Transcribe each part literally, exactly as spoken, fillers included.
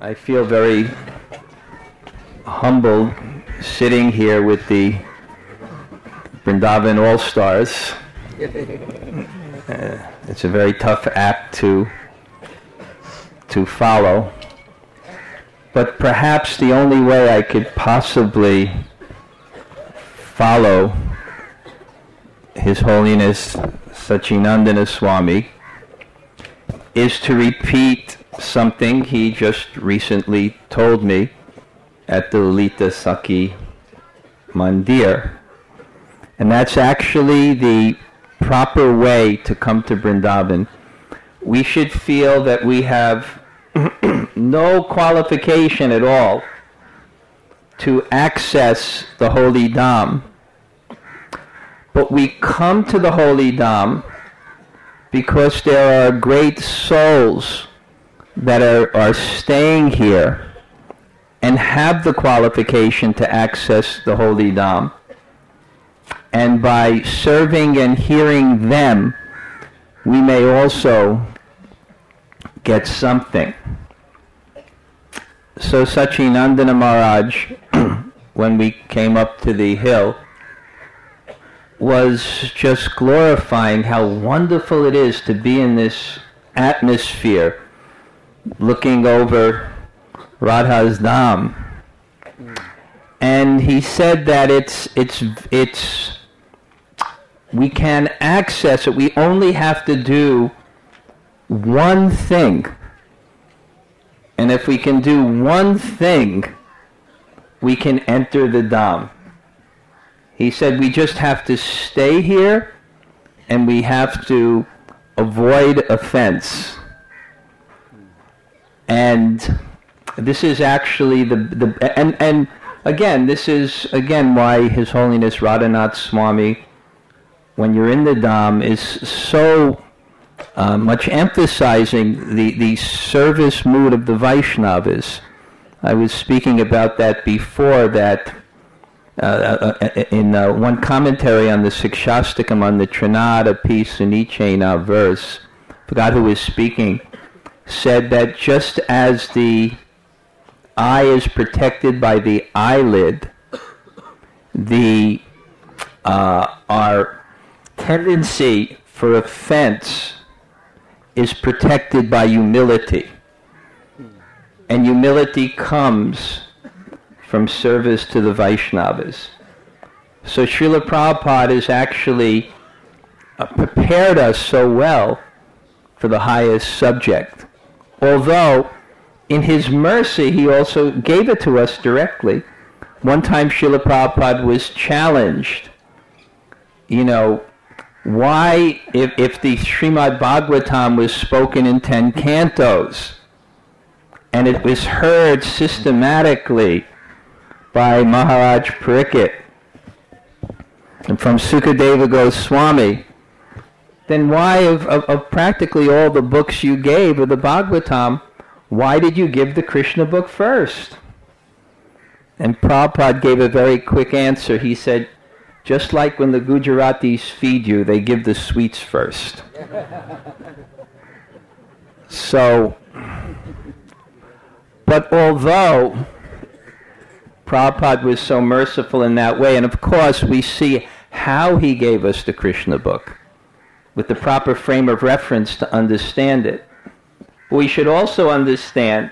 I feel very humbled sitting here with the Vrindavan All-Stars. Uh, it's a very tough act to to follow, but perhaps the only way I could possibly follow His Holiness Sachinandana Swami is to repeat something he just recently told me at the Lalita Sakhi Mandir. And that's actually the proper way to come to Vrindavan. We should feel that we have no qualification at all to access the Holy Dham. But we come to the Holy Dham because there are great souls that are, are staying here and have the qualification to access the Holy Dham. And by serving and hearing them, we may also get something. So Sachinandana Maharaj, when we came up to the hill, was just glorifying how wonderful it is to be in this atmosphere, looking over Radha's Dham. And he said that it's it's it's we can access it. We only have to do one thing. And if we can do one thing, we can enter the Dham. He said we just have to stay here and we have to avoid offense. And this is actually the, the and, and again, this is again why His Holiness Radhanath Swami, when you're in the Dham, is so uh, much emphasizing the, the service mood of the Vaishnavas. I was speaking about that before, that uh, in uh, one commentary on the Sikshastakam, on the Trinada piece in Ichena verse, I forgot who was speaking, said that just as the eye is protected by the eyelid, the uh, our tendency for offense is protected by humility. And humility comes from service to the Vaishnavas. So Srila Prabhupada has actually uh, prepared us so well for the highest subject. Although, in His mercy, He also gave it to us directly. One time Srila Prabhupada was challenged, you know, why, if, if the Srimad Bhagavatam was spoken in ten cantos, and it was heard systematically by Maharaj Pariksit and from Sukadeva Goswami, then why, of, of, of practically all the books you gave of the Bhagavatam, why did you give the Krishna book first? And Prabhupada gave a very quick answer. He said, just like when the Gujaratis feed you, they give the sweets first. So, but although Prabhupada was so merciful in that way, and of course we see how he gave us the Krishna book, with the proper frame of reference to understand it. We should also understand,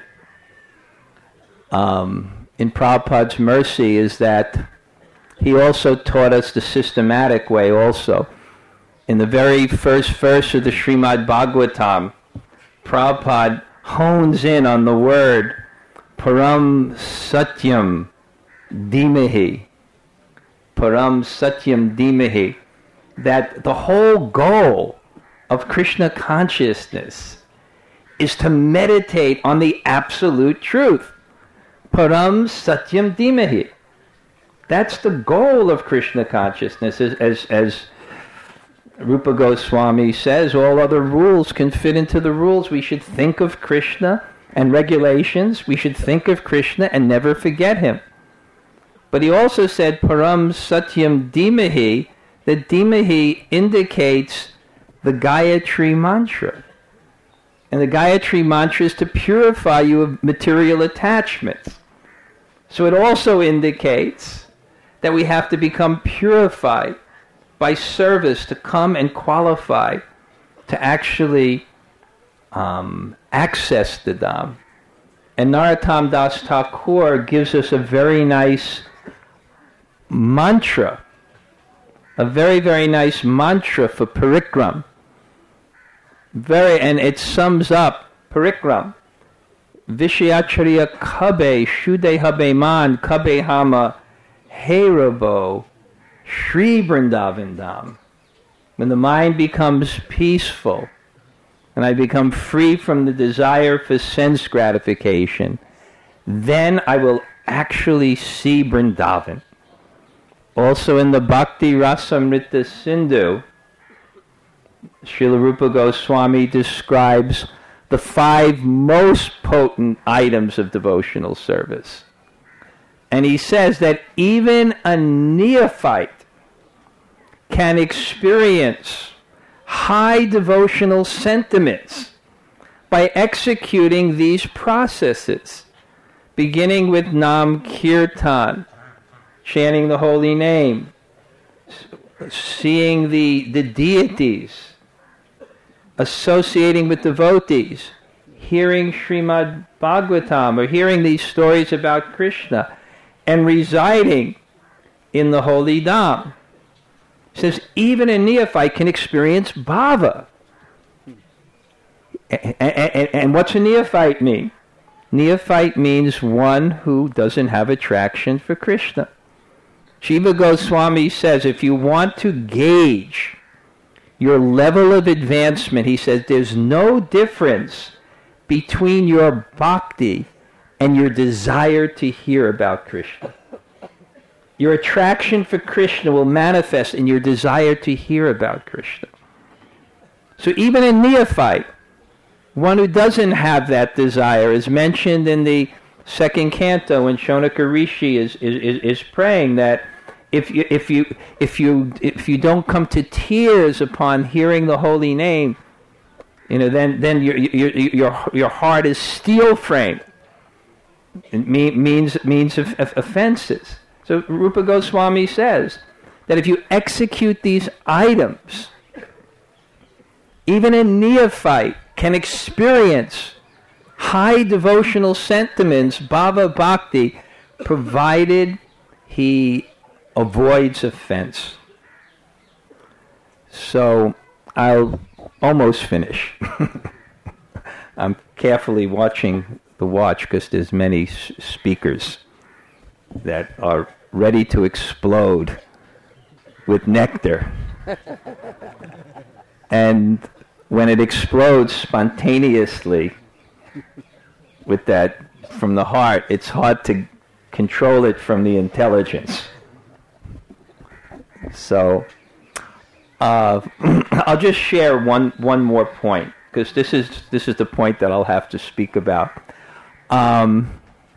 um, in Prabhupada's mercy, is that he also taught us the systematic way also. In the very first verse of the Srimad Bhagavatam, Prabhupada hones in on the word Param Satyam Dhimahi. Param Satyam Dhimahi. That the whole goal of Krishna consciousness is to meditate on the absolute truth. Param Satyam Dhimahi. That's the goal of Krishna consciousness. As, as, as Rupa Goswami says, all other rules can fit into the rules. We should think of Krishna and regulations. We should think of Krishna and never forget Him. But he also said, Param Satyam Dhimahi, that Dhimahi indicates the Gayatri mantra. And the Gayatri mantra is to purify you of material attachments. So it also indicates that we have to become purified by service to come and qualify to actually um, access the Dham. And Narottam Das Thakur gives us a very nice mantra, a very, very nice mantra for parikram. Very, and it sums up parikram. Vishayacharya kabe shude habe man kabe hama herabo Shri Vrindavan Dham. When the mind becomes peaceful and I become free from the desire for sense gratification, then I will actually see Vrindavan. Also in the Bhakti Rasamrita Sindhu, Srila Rupa Goswami describes the five most potent items of devotional service. And he says that even a neophyte can experience high devotional sentiments by executing these processes, beginning with Nam Kirtan, chanting the holy name, seeing the, the deities, associating with devotees, hearing Srimad Bhagavatam, or hearing these stories about Krishna, and residing in the holy Dham. It says even a neophyte can experience bhava. And, and, and what's a neophyte mean? Neophyte means one who doesn't have attraction for Krishna. Jiva Goswami says if you want to gauge your level of advancement, he says there's no difference between your bhakti and your desire to hear about Krishna. Your attraction for Krishna will manifest in your desire to hear about Krishna. So even a neophyte, one who doesn't have that desire, is mentioned in the second canto when Shonaka Rishi is, is, is praying that if you, if, you, if, you, if you don't come to tears upon hearing the holy name, you know, then, then your, your, your, your heart is steel framed. It mean, means means of, of offenses. So Rupa Goswami says that if you execute these items, even a neophyte can experience high devotional sentiments, bhava bhakti, provided he avoids offense. So I'll almost finish. I'm carefully watching the watch because there's many s- speakers that are ready to explode with nectar. And when it explodes spontaneously with that from the heart, it's hard to control it from the intelligence. So uh, I'll just share one, one more point, because this is this is the point that I'll have to speak about. Um,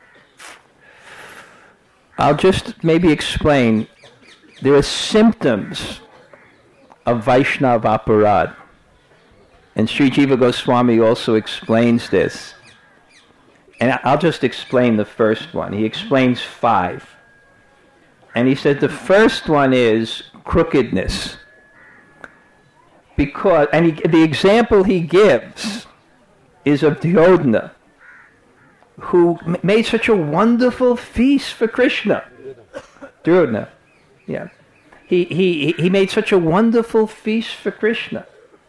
I'll just maybe explain. There are symptoms of Vaishnava aparad. And Sri Jiva Goswami also explains this. And I'll just explain the first one. He explains five. And he said the first one is crookedness. Because, and he, the example he gives is of Duryodhana, who m- made such a wonderful feast for Krishna. Duryodhana, yeah. He, he, he made such a wonderful feast for Krishna.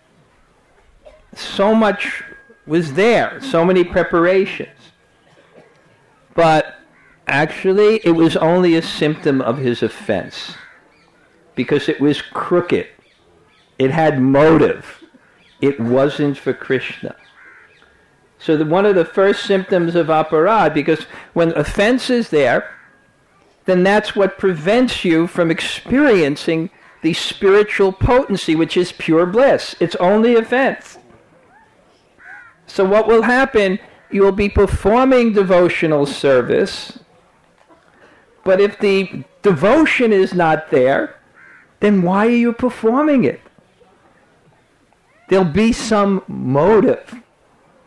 So much was there, so many preparations. But actually, it was only a symptom of his offense, because it was crooked. It had motive. It wasn't for Krishna. So the, one of the first symptoms of aparad, because when offense is there, then that's what prevents you from experiencing the spiritual potency, which is pure bliss. It's only offense. So what will happen, you will be performing devotional service, but if the devotion is not there, then why are you performing it? There'll be some motive.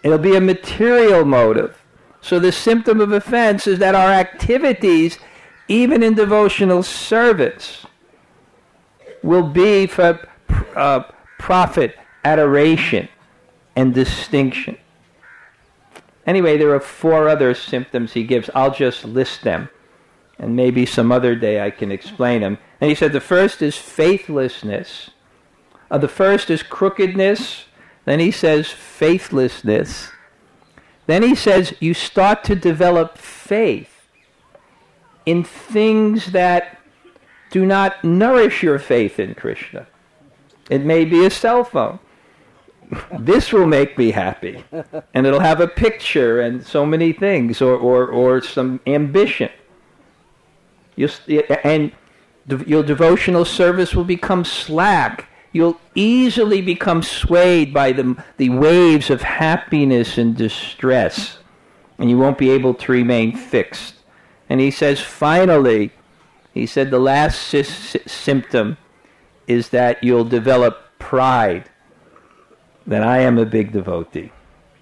It'll be a material motive. So the symptom of offense is that our activities, even in devotional service, will be for uh, profit, adoration, and distinction. Anyway, there are four other symptoms he gives. I'll just list them, and maybe some other day I can explain them. And he said the first is faithlessness. Uh, the first is crookedness. Then he says faithlessness. Then he says you start to develop faith in things that do not nourish your faith in Krishna. It may be a cell phone. This will make me happy. And it'll have a picture and so many things, or, or, or some ambition. You'll, and your devotional service will become slack. You'll easily become swayed by the, the waves of happiness and distress, and you won't be able to remain fixed. And he says, finally, he said the last sy- symptom is that you'll develop pride, that I am a big devotee.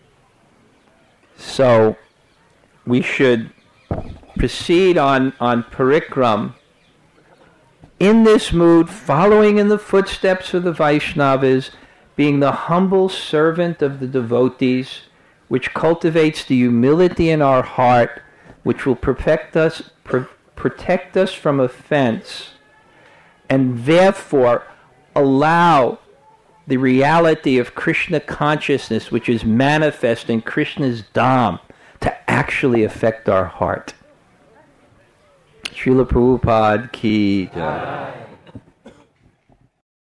So we should proceed on, on parikram in this mood, following in the footsteps of the Vaishnavas, being the humble servant of the devotees, which cultivates the humility in our heart, which will protect us, pr- protect us from offense, and therefore allow the reality of Krishna consciousness, which is manifest in Krishna's Dham, to actually affect our heart. Srila Prabhupada ki jai.